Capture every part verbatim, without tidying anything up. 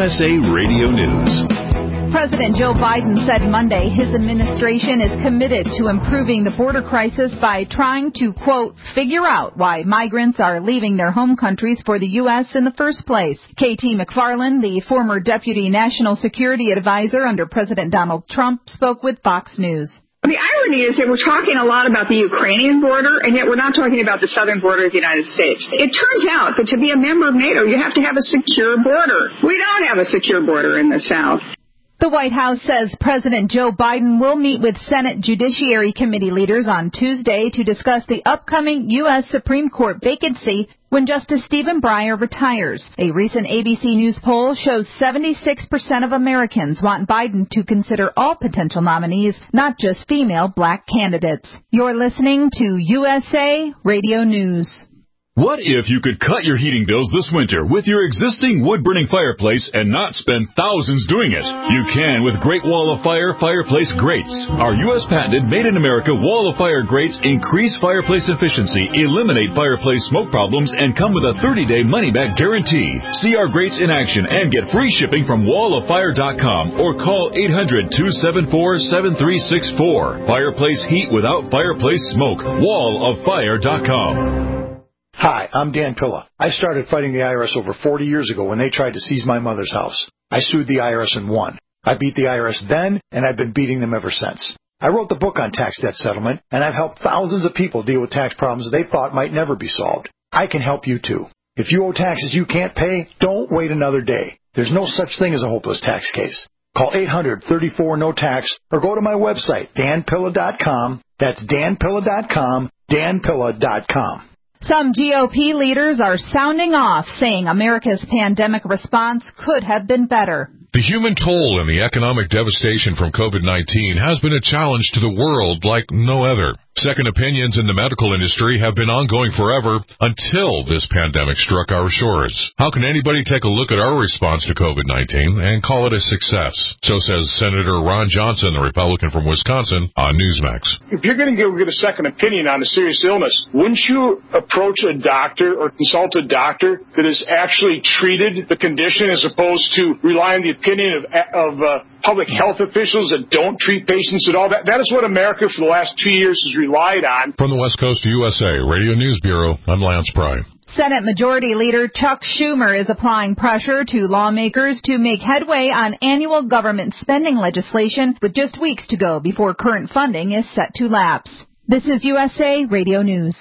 S A Radio News. President Joe Biden said Monday his administration is committed to improving the border crisis by trying to, quote, figure out why migrants are leaving their home countries for the U S in the first place. K T McFarland, the former Deputy National Security Advisor under President Donald Trump, spoke with Fox News. The irony is that we're talking a lot about the Ukrainian border, and yet we're not talking about the southern border of the United States. It turns out that to be a member of NATO, you have to have a secure border. We don't have a secure border in the South. The White House says President Joe Biden will meet with Senate Judiciary Committee leaders on Tuesday to discuss the upcoming U S Supreme Court vacancy when Justice Stephen Breyer retires. A recent A B C News poll shows seventy-six percent of Americans want Biden to consider all potential nominees, not just female black candidates. You're listening to U S A Radio News. What if you could cut your heating bills this winter with your existing wood-burning fireplace and not spend thousands doing it? You can with Great Wall of Fire Fireplace Grates. Our U S patented made-in-America Wall of Fire grates increase fireplace efficiency, eliminate fireplace smoke problems, and come with a thirty-day money-back guarantee. See our grates in action and get free shipping from wall of fire dot com or call eight hundred, two seven four, seven three six four. Fireplace heat without fireplace smoke. wall of fire dot com. Hi, I'm Dan Pilla. I started fighting the I R S over forty years ago when they tried to seize my mother's house. I sued the I R S and won. I beat the I R S then, and I've been beating them ever since. I wrote the book on tax debt settlement, and I've helped thousands of people deal with tax problems they thought might never be solved. I can help you too. If you owe taxes you can't pay, don't wait another day. There's no such thing as a hopeless tax case. Call eight hundred, thirty-four, no tax or go to my website, dan pilla dot com. That's dan pilla dot com, dan pilla dot com. Some G O P leaders are sounding off, saying America's pandemic response could have been better. The human toll and the economic devastation from COVID nineteen has been a challenge to the world like no other. Second opinions in the medical industry have been ongoing forever until this pandemic struck our shores. How can anybody take a look at our response to COVID nineteen and call it a success? So says Senator Ron Johnson, the Republican from Wisconsin, on Newsmax. If you're going to get a second opinion on a serious illness, wouldn't you approach a doctor or consult a doctor that has actually treated the condition as opposed to rely on the opinion of, of uh, public health officials that don't treat patients at all? That, that is what America for the last two years has relied on. From the West Coast U S A Radio News Bureau, I'm Lance Pry. Senate Majority Leader Chuck Schumer is applying pressure to lawmakers to make headway on annual government spending legislation with just weeks to go before current funding is set to lapse. This is U S A Radio News.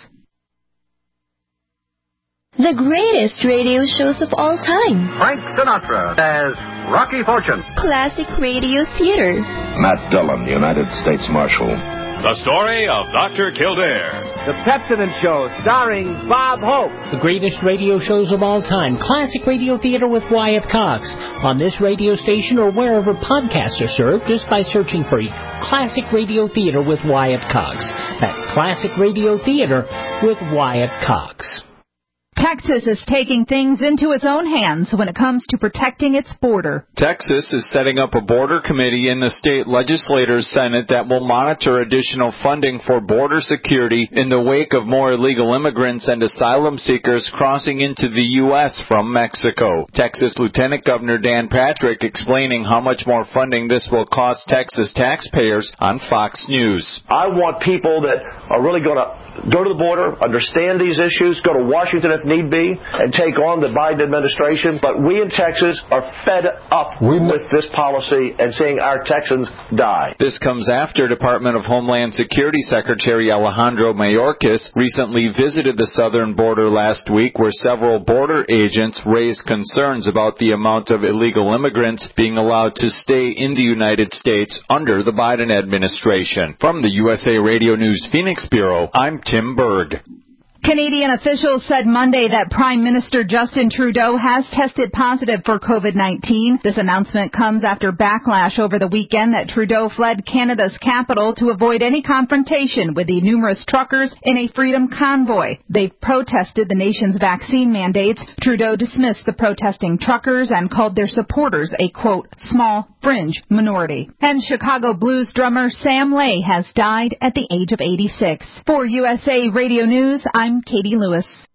The greatest radio shows of all time. Frank Sinatra as Rocky Fortune. Classic radio theater. Matt Dillon, United States Marshal. The story of Doctor Kildare. The Pepsodent Show, starring Bob Hope. The greatest radio shows of all time. Classic radio theater with Wyatt Cox. On this radio station or wherever podcasts are served, just by searching for Classic Radio Theater with Wyatt Cox. That's Classic Radio Theater with Wyatt Cox. Texas is taking things into its own hands when it comes to protecting its border. Texas is setting up a border committee in the state legislators' Senate that will monitor additional funding for border security in the wake of more illegal immigrants and asylum seekers crossing into the U S from Mexico. Texas Lieutenant Governor Dan Patrick explaining how much more funding this will cost Texas taxpayers on Fox News. I want people that are really going to go to the border, understand these issues, go to Washington if need be, and take on the Biden administration. But we in Texas are fed up with this policy and seeing our Texans die. This comes after Department of Homeland Security Secretary Alejandro Mayorkas recently visited the southern border last week, where several border agents raised concerns about the amount of illegal immigrants being allowed to stay in the United States under the Biden administration. From the U S A Radio News Phoenix Bureau, I'm Tim Berg. Canadian officials said Monday that Prime Minister Justin Trudeau has tested positive for COVID nineteen. This announcement comes after backlash over the weekend that Trudeau fled Canada's capital to avoid any confrontation with the numerous truckers in a freedom convoy. They've protested the nation's vaccine mandates. Trudeau dismissed the protesting truckers and called their supporters a, quote, small fringe minority. And Chicago blues drummer Sam Lay has died at the age of eighty-six. For U S A Radio News, I'm Katie Lewis.